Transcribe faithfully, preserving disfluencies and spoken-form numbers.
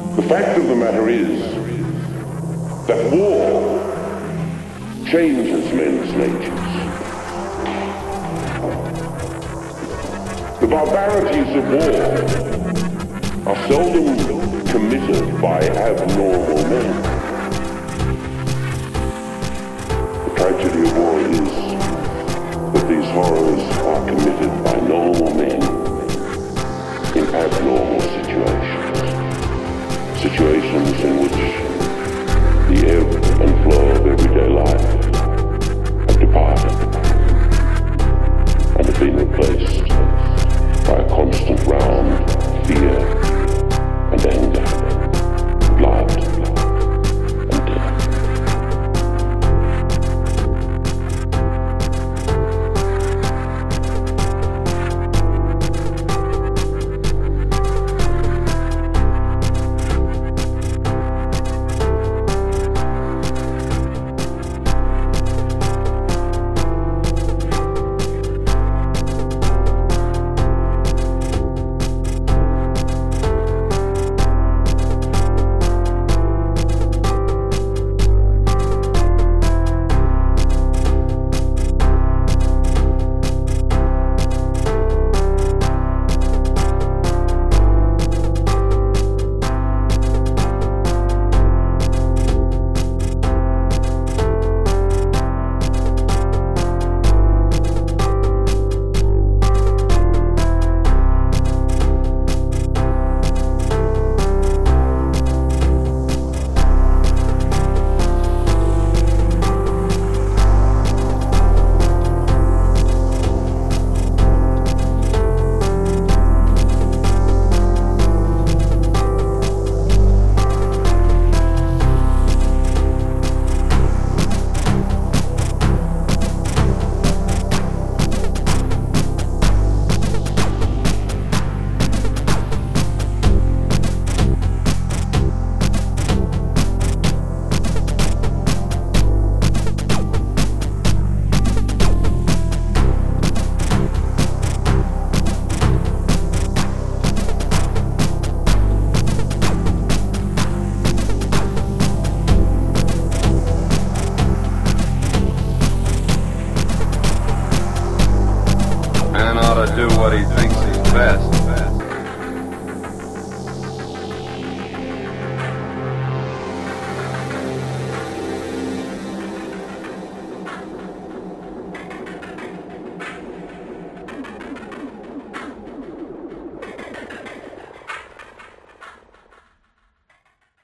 The fact of the matter is that war changes men's natures. The barbarities of war are seldom committed by abnormal men. The tragedy of war is that these horrors are committed by normal men in abnormal situations. Situations in which the ebb and flow of everyday life have departed and have been replaced